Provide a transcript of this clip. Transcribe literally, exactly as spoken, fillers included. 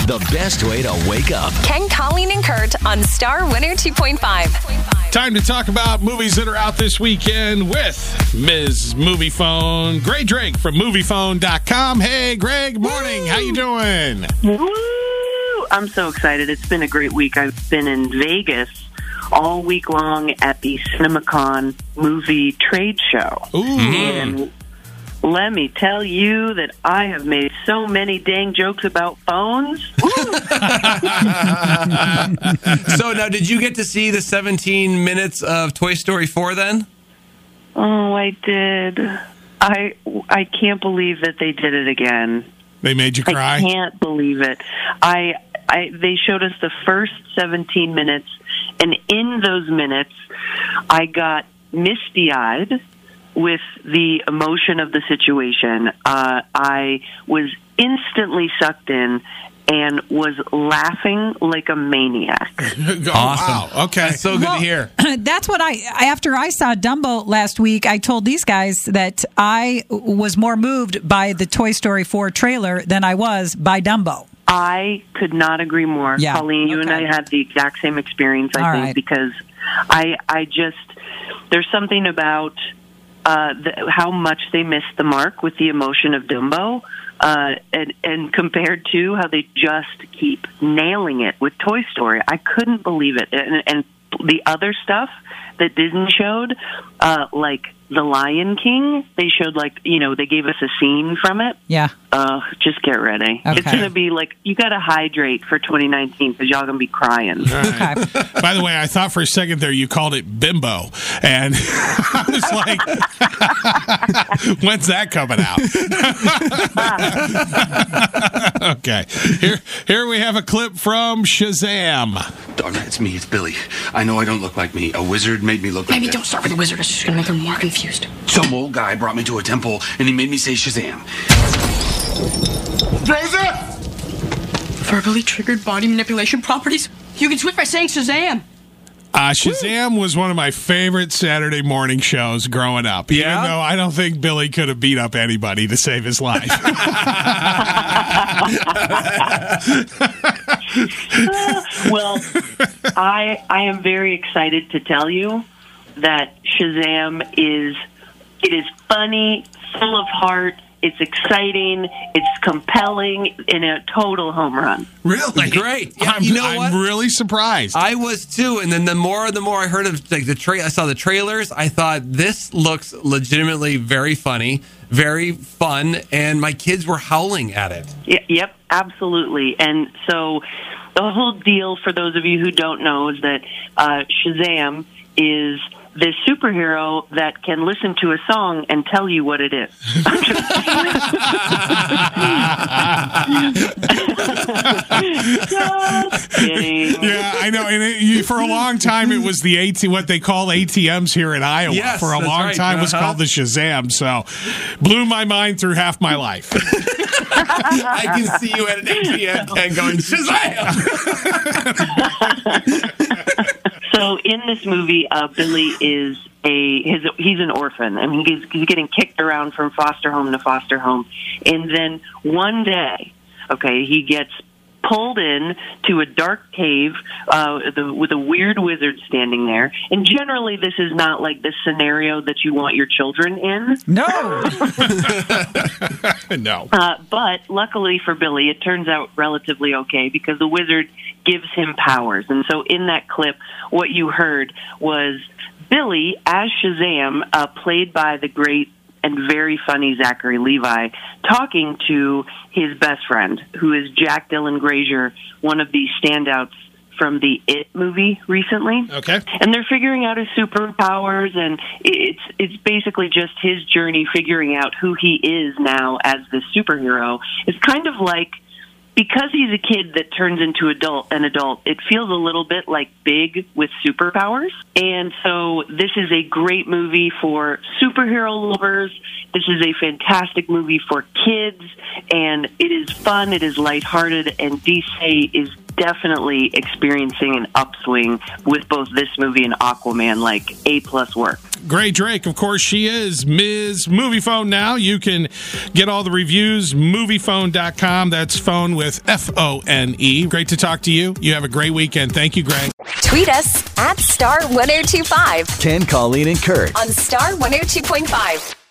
the best way to wake up. Ken, Colleen, and Kurt on Star one oh two point five. Time to talk about movies that are out this weekend with Miz Movie Phone, Greg Drake from movie phone dot com. Hey, Greg, morning. Woo! How you doing? Woo! I'm so excited. It's been a great week. I've been in Vegas all week long at the CinemaCon movie trade show. Ooh. And let me tell you that I have made so many dang jokes about phones. So now, did you get to see the seventeen minutes of Toy Story four then? Oh, I did. I, I can't believe that they did it again. They made you cry? I can't believe it. I, I they showed us the first seventeen minutes, and in those minutes, I got misty-eyed with the emotion of the situation. Uh, I was instantly sucked in and was laughing like a maniac. Oh, Awesome. Wow. Okay. That's so good Well, to hear. That's what I, after I saw Dumbo last week, I told these guys that I was more moved by the Toy Story four trailer than I was by Dumbo. I could not agree more. Yeah. Colleen, you and Okay. I had the exact same experience, I All think, right. because I, I just, there's something about uh, the, how much they missed the mark with the emotion of Dumbo. Uh, and, and compared to how they just keep nailing it with Toy Story. I couldn't believe it. And, and the other stuff that Disney showed, uh, like The Lion King, they showed, like, you know, they gave us a scene from it. Yeah. Uh, just get ready. Okay. It's going to be like, you got to hydrate for twenty nineteen because y'all going to be crying. All right. Okay. By the way, I thought for a second there you called it bimbo. And I was like, when's that coming out? Okay. Here, here we have a clip from Shazam. Darn it, it's me, it's Billy. I know I don't look like me. A wizard made me look like Maybe this. don't start with the wizard. It's just going to make her more confused. Some old guy brought me to a temple, and he made me say Shazam. Rosa! Verbally triggered body manipulation properties? You can switch by saying Shazam. Uh, Shazam was one of my favorite Saturday morning shows growing up. Yeah? Even though I don't think Billy could have beat up anybody to save his life. Well, I I am very excited to tell you that Shazam is it is funny, full of heart, it's exciting, it's compelling, and a total home run. Really? Great. Yeah, I'm, you know I'm what? really surprised. I was too, and then the more the more I heard of like the tra- I saw the trailers, I thought this looks legitimately very funny, very fun, and my kids were howling at it. Y- yep, absolutely. And so the whole deal, for those of you who don't know, is that uh, Shazam is this superhero that can listen to a song and tell you what it is. Just kidding. Yeah, I know. And it, you, for a long time, it was the A T, what they call A T Ms here in Iowa. Yes, for a that's long right. time, was Uh-huh. called the Shazam. So, blew my mind through half my life. I can see you at an A T M and going Shazam. So in this movie, uh, Billy is a his, he's an orphan. I mean, he's, he's getting kicked around from foster home to foster home, and then one day, okay, he gets pulled in to a dark cave uh, the, with a weird wizard standing there. And generally, this is not like the scenario that you want your children in. No. No. Uh, but luckily for Billy, it turns out relatively okay because the wizard gives him powers. And so in that clip, what you heard was Billy, as Shazam, uh, played by the great and very funny Zachary Levi, talking to his best friend, who is Jack Dylan Grazer, one of the standouts from the It movie recently. Okay. And they're figuring out his superpowers, and it's it's basically just his journey figuring out who he is now as this superhero. It's kind of like, because he's a kid that turns into adult an adult, it feels a little bit like Big with superpowers. And so this is a great movie for superhero lovers. This is a fantastic movie for kids, and it is fun, it is lighthearted, and D C is definitely experiencing an upswing with both this movie and Aquaman, like A-plus work. Gray Drake, of course, she is Miz Movie Phone now. You can get all the reviews, movie phone dot com. That's phone with F O N E. Great to talk to you. You have a great weekend. Thank you, Greg. Tweet us at Star ten twenty-five Ken, Colleen, and Kurt. on Star one oh two point five.